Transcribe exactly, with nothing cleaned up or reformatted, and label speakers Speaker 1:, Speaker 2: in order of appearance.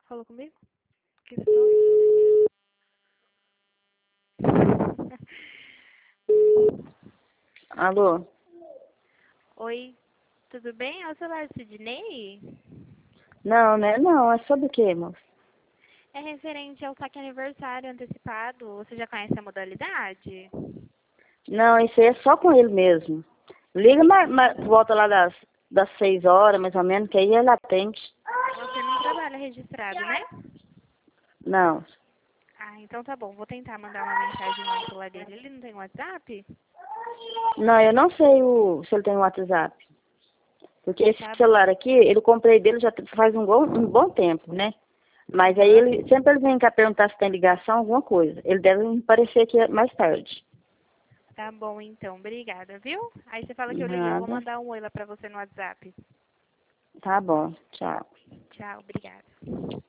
Speaker 1: Falou comigo? Que foi?
Speaker 2: Alô?
Speaker 1: Oi, tudo bem? É o celular do Sidney?
Speaker 2: Não, né? Não, é sobre o quê, moço?
Speaker 1: É referente ao saque aniversário antecipado. Você já conhece a modalidade?
Speaker 2: Não, isso aí é só com ele mesmo. Liga, mas, mas volta lá das, das seis horas, mais ou menos, que aí ele atende.
Speaker 1: Você não trabalha registrado, né?
Speaker 2: Não.
Speaker 1: Ah, então tá bom. Vou tentar mandar uma mensagem lá no celular dele. Ele não tem WhatsApp?
Speaker 2: Não, eu não sei o, se ele tem WhatsApp. Porque esse
Speaker 1: Tá bom.
Speaker 2: celular aqui, ele comprei dele já faz um bom, um bom tempo, né? Mas aí
Speaker 1: Aham.
Speaker 2: ele, sempre ele vem cá perguntar se tem ligação, alguma coisa. Ele deve me aparecer aqui mais tarde.
Speaker 1: Tá bom, então. Obrigada, viu? Aí você fala que eu liguei. Eu vou
Speaker 2: Nada.
Speaker 1: mandar um oi lá pra você no WhatsApp.
Speaker 2: Tá bom. Tchau.
Speaker 1: Tchau, obrigada.